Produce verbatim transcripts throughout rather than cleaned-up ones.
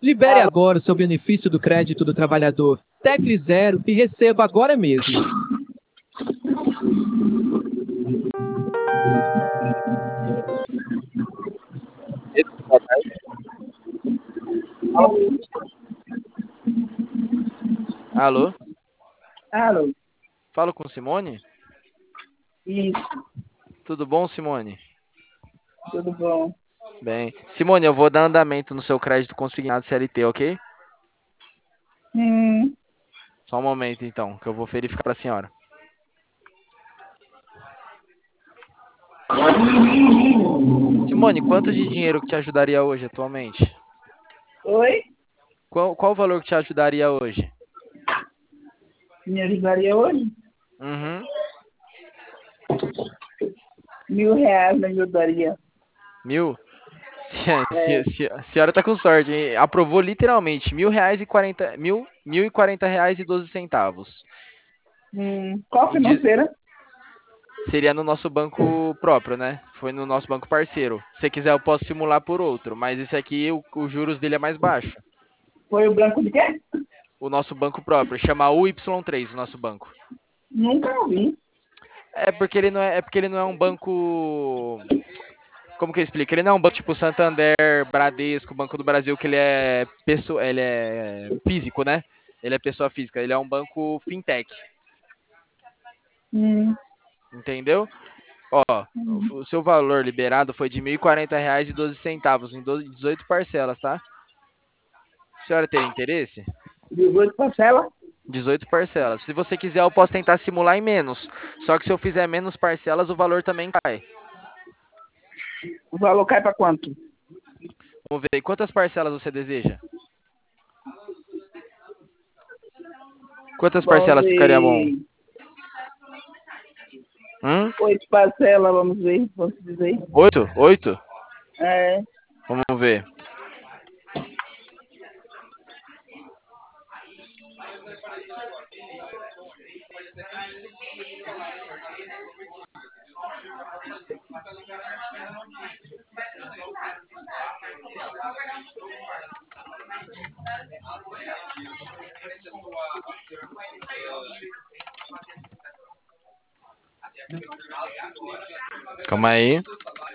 Libere agora o seu benefício do crédito do trabalhador. Tecle Zero e receba agora mesmo. Alô? Alô? Falo com Simone? Isso, Tudo bom, Simone? tudo bom. Bem. Simone, eu vou dar andamento no seu crédito consignado C L T, ok? Hum, Só um momento, então, que eu vou verificar para a senhora. Simone, quanto de dinheiro que te ajudaria hoje, atualmente? oi? Qual, qual o valor que te ajudaria hoje? Me ajudaria hoje? Uhum. Mil reais me ajudaria. Mil? Se, se, É, se, a senhora tá com sorte, hein? Aprovou literalmente mil reais e quarenta, mil, mil e quarenta reais e doze centavos. hum, qual Em di- financeira? Seria no nosso banco próprio, né? Foi no nosso banco parceiro. Se quiser, eu posso simular por outro, mas esse aqui, o, os juros dele é mais baixo. Foi o branco de quê? O nosso banco próprio, chama U Y três, o nosso banco. Nunca ouvi. É porque ele não é, é porque ele não é um banco. Como que eu explico? Ele não é um banco tipo Santander, Bradesco, Banco do Brasil, que ele é pessoa, ele é físico, né? Ele é pessoa física. Ele é um banco fintech, Hum, entendeu? Ó, hum. o seu valor liberado foi de mil e quarenta reais e doze centavos em doze dezoito parcelas, tá? A senhora teria interesse? dezoito parcela? dezoito parcelas. Se você quiser, eu posso tentar simular em menos. Só que se eu fizer menos parcelas, o valor também cai. O valor cai para quanto? Vamos ver, quantas parcelas você deseja? Quantas Vamos parcelas ficaria bom? ver. Hum? Oito parcelas, vamos ver, vamos dizer. Oito? Oito? É, Vamos ver. Calma aí.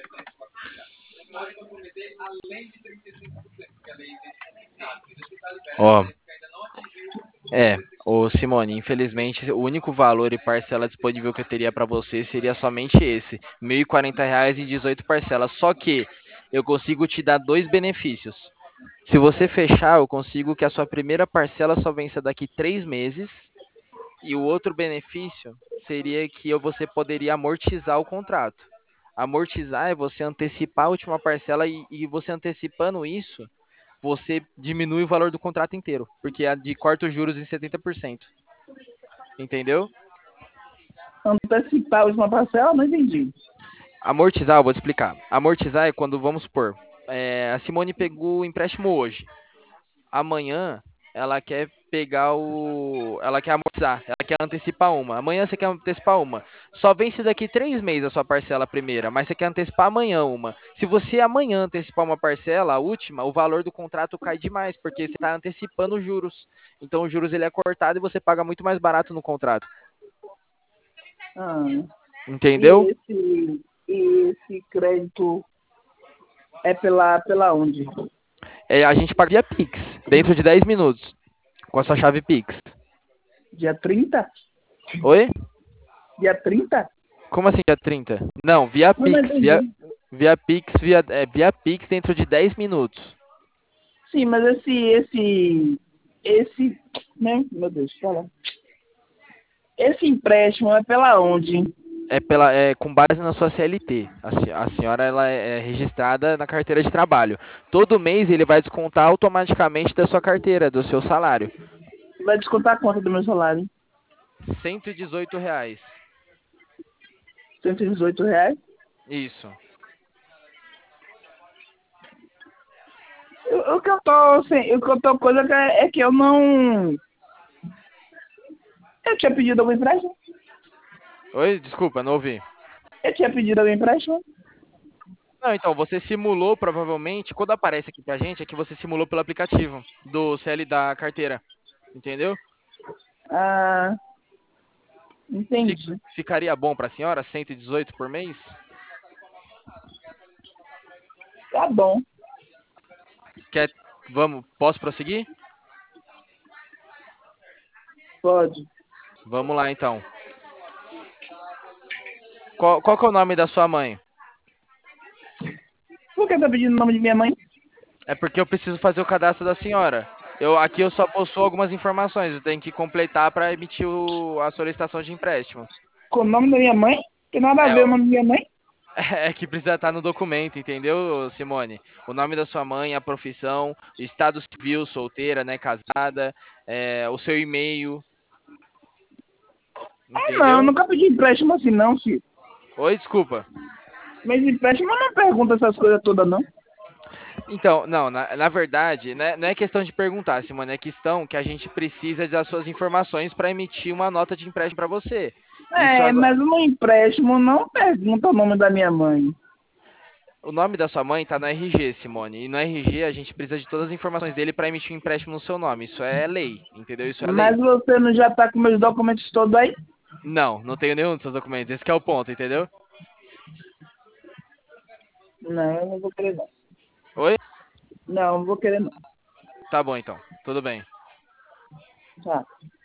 Ó, é, ô Simone, infelizmente o único valor e parcela disponível que eu teria para você seria somente esse, mil e quarenta reais em dezoito parcelas. Só que eu consigo te dar dois benefícios. Se você fechar, eu consigo que a sua primeira parcela só vença daqui três meses. E o outro benefício seria que eu- você poderia amortizar o contrato. Amortizar é você antecipar a última parcela e, e você antecipando isso, você diminui o valor do contrato inteiro, porque a de corta os juros em setenta por cento. Entendeu? antecipar a última parcela, não entendi. Amortizar, eu vou te explicar. Amortizar é quando, vamos supor, é, a Simone pegou o empréstimo hoje. Amanhã ela quer pegar o. Ela quer amortizar, ela quer antecipar uma. Amanhã você quer antecipar uma. Só vence daqui três meses a sua parcela primeira, mas você quer antecipar amanhã uma. Se você amanhã antecipar uma parcela, a última, o valor do contrato cai demais, porque você está antecipando os juros. Então os juros ele é cortado e você paga muito mais barato no contrato. Ah, Entendeu? e esse, e esse crédito é pela, pela onde? É, a gente paga via Pix, dentro de dez minutos, com a sua chave Pix. Dia trinta? Oi? Dia trinta? Como assim dia trinta? Não, via Eu não Pix, via, entendi. via Pix, via, é, via Pix dentro de dez minutos. Sim, mas esse, esse, esse, né? Meu Deus, fala. Esse empréstimo é pela onde? É, pela, é com base na sua C L T. A, se- a senhora ela é é registrada na carteira de trabalho. Todo mês ele vai descontar automaticamente da sua carteira, do seu salário. Vai descontar a conta do meu salário? cento e dezoito reais. Cento e dezoito reais? Isso. O, o que eu tô, assim, o que eu tô coisa que é, é que eu não... Eu tinha pedido algum empréstimo? Oi, desculpa, não ouvi. Eu tinha pedido algum empréstimo? Não, então, você simulou provavelmente, quando aparece aqui pra gente, é que você simulou pelo aplicativo do C L da carteira, entendeu? Ah, Fi- entendi. Ficaria bom pra senhora, cento e dezoito por mês? Tá bom, Quer, vamos, posso prosseguir? pode. Vamos lá, então. Qual, qual que é o nome da sua mãe? Por que tá pedindo o nome de minha mãe? É porque eu preciso fazer o cadastro da senhora. Eu, aqui eu só possuo algumas informações, eu tenho que completar para emitir o- a solicitação de empréstimo. Com o nome da minha mãe? Tem nada a É, ver o nome da minha mãe? é que precisa estar no documento, entendeu, Simone? O nome da sua mãe, a profissão, o estado civil, solteira, né, casada, é, o seu e-mail, Ah, não, eu entendeu? nunca pedi empréstimo assim não, filho. Oi, desculpa. Mas empréstimo não pergunta essas coisas todas, não. Então, não, na, na verdade, né, não é questão de perguntar, Simone, é questão que a gente precisa das suas informações para emitir uma nota de empréstimo para você. Isso É, agora. mas no empréstimo não pergunta o nome da minha mãe. O nome da sua mãe tá no R G, Simone. E no R G a gente precisa de todas as informações dele para emitir um empréstimo no seu nome. Isso é lei, entendeu? Isso é lei. Mas você não já tá com meus documentos todos aí? Não, não tenho nenhum dos seus documentos. Esse que é o ponto, entendeu? Não, eu não vou querer não. Oi? Não, não vou querer não. Tá bom então. Tudo bem. Tá.